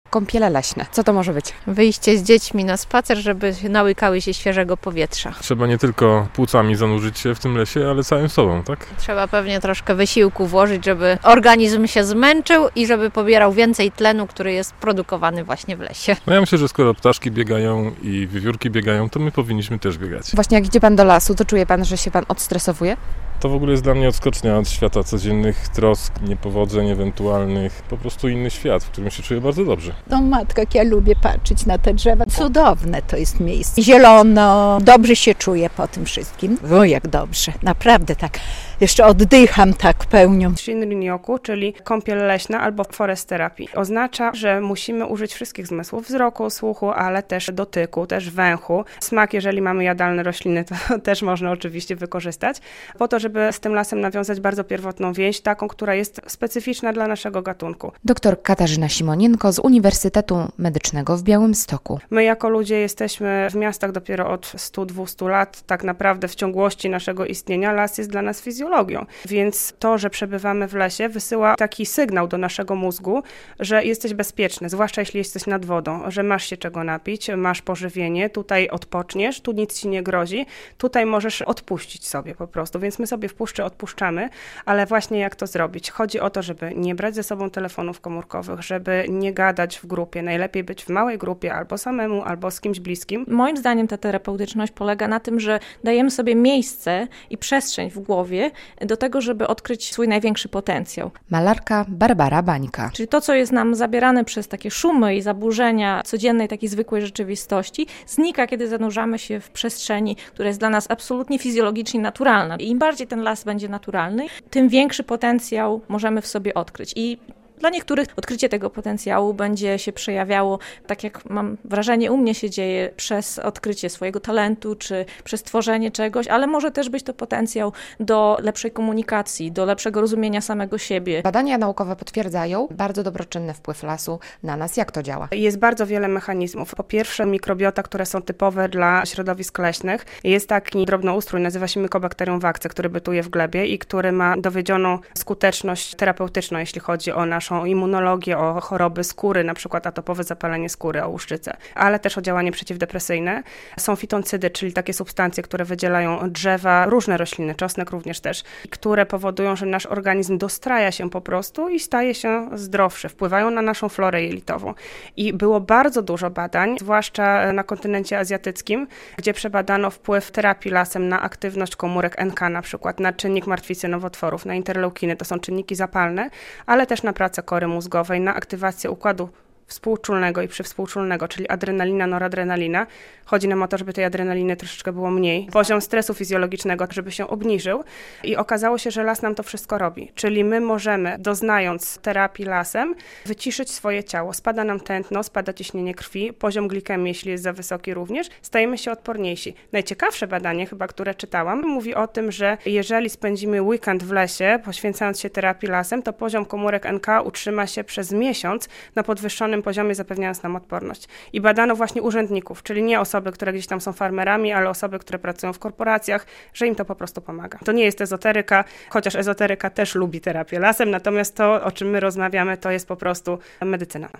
Kąpiele leśne. Co to może być? Wyjście z dziećmi na spacer, żeby nałykały się świeżego powietrza. Trzeba nie tylko płucami zanurzyć się w tym lesie, ale całym sobą, tak? Trzeba pewnie troszkę wysiłku włożyć, żeby organizm się zmęczył i żeby pobierał więcej tlenu, który jest produkowany właśnie w lesie. No ja myślę, że skoro ptaszki biegają i wiewiórki biegają, to my powinniśmy też biegać. Właśnie jak idzie pan do lasu, to czuje pan, że się pan odstresowuje? To w ogóle jest dla mnie odskocznia od świata codziennych trosk, niepowodzeń ewentualnych. Po prostu inny świat, w którym się czuję bardzo dobrze. No matko, jak ja lubię patrzeć na te drzewa. Cudowne to jest miejsce. Zielono, dobrze się czuję po tym wszystkim. O, jak dobrze. Naprawdę tak. Jeszcze oddycham tak pełnią. Shinrin-yoku, czyli kąpiel leśna albo forest therapy. Oznacza, że musimy użyć wszystkich zmysłów, wzroku, słuchu, ale też dotyku, też węchu. Smak, jeżeli mamy jadalne rośliny, to też można oczywiście wykorzystać, po to, żeby z tym lasem nawiązać bardzo pierwotną więź, taką, która jest specyficzna dla naszego gatunku. Doktor Katarzyna Simonienko z Uniwersytetu Medycznego w Białymstoku. My jako ludzie jesteśmy w miastach dopiero od 100-200 lat. Tak naprawdę w ciągłości naszego istnienia las jest dla nas fizjologią. Więc to, że przebywamy w lesie, wysyła taki sygnał do naszego mózgu, że jesteś bezpieczny, zwłaszcza jeśli jesteś nad wodą, że masz się czego napić, masz pożywienie, tutaj odpoczniesz, tu nic ci nie grozi, tutaj możesz odpuścić sobie po prostu. Więc my sobie w puszczy odpuszczamy, ale właśnie jak to zrobić? Chodzi o to, żeby nie brać ze sobą telefonów komórkowych, żeby nie gadać w grupie. Najlepiej być w małej grupie albo samemu, albo z kimś bliskim. Moim zdaniem ta terapeutyczność polega na tym, że dajemy sobie miejsce i przestrzeń w głowie do tego, żeby odkryć swój największy potencjał. Malarka Barbara Bańka. Czyli to, co jest nam zabierane przez takie szumy i zaburzenia codziennej, takiej zwykłej rzeczywistości, znika, kiedy zanurzamy się w przestrzeni, która jest dla nas absolutnie fizjologicznie naturalna. I im bardziej ten las będzie naturalny, tym większy potencjał możemy w sobie odkryć. I dla niektórych odkrycie tego potencjału będzie się przejawiało, tak jak mam wrażenie, u mnie się dzieje, przez odkrycie swojego talentu, czy przez tworzenie czegoś, ale może też być to potencjał do lepszej komunikacji, do lepszego rozumienia samego siebie. Badania naukowe potwierdzają bardzo dobroczynny wpływ lasu na nas. Jak to działa? Jest bardzo wiele mechanizmów. Po pierwsze, mikrobiota, które są typowe dla środowisk leśnych. Jest taki drobnoustrój, nazywa się Mycobacterium vaccae, który bytuje w glebie i który ma dowiedzioną skuteczność terapeutyczną, jeśli chodzi o naszą immunologię, o choroby skóry, na przykład atopowe zapalenie skóry, o łuszczycę, ale też o działanie przeciwdepresyjne. Są fitoncydy, czyli takie substancje, które wydzielają drzewa, różne rośliny, czosnek również też, które powodują, że nasz organizm dostraja się po prostu i staje się zdrowszy, wpływają na naszą florę jelitową. I było bardzo dużo badań, zwłaszcza na kontynencie azjatyckim, gdzie przebadano wpływ terapii lasem na aktywność komórek NK, na przykład na czynnik martwicy nowotworów, na interleukiny, to są czynniki zapalne, ale też na pracę kory mózgowej, na aktywację układu współczulnego i przywspółczulnego, czyli adrenalina, noradrenalina. Chodzi nam o to, żeby tej adrenaliny troszeczkę było mniej. Poziom stresu fizjologicznego, żeby się obniżył i okazało się, że las nam to wszystko robi. Czyli my możemy, doznając terapii lasem, wyciszyć swoje ciało. Spada nam tętno, spada ciśnienie krwi, poziom glikemii, jeśli jest za wysoki również, stajemy się odporniejsi. Najciekawsze badanie chyba, które czytałam, mówi o tym, że jeżeli spędzimy weekend w lesie, poświęcając się terapii lasem, to poziom komórek NK utrzyma się przez miesiąc na podwyższonym poziomie, zapewniając nam odporność. I badano właśnie urzędników, czyli nie osoby, które gdzieś tam są farmerami, ale osoby, które pracują w korporacjach, że im to po prostu pomaga. To nie jest ezoteryka, chociaż ezoteryka też lubi terapię lasem, natomiast to, o czym my rozmawiamy, to jest po prostu medycyna.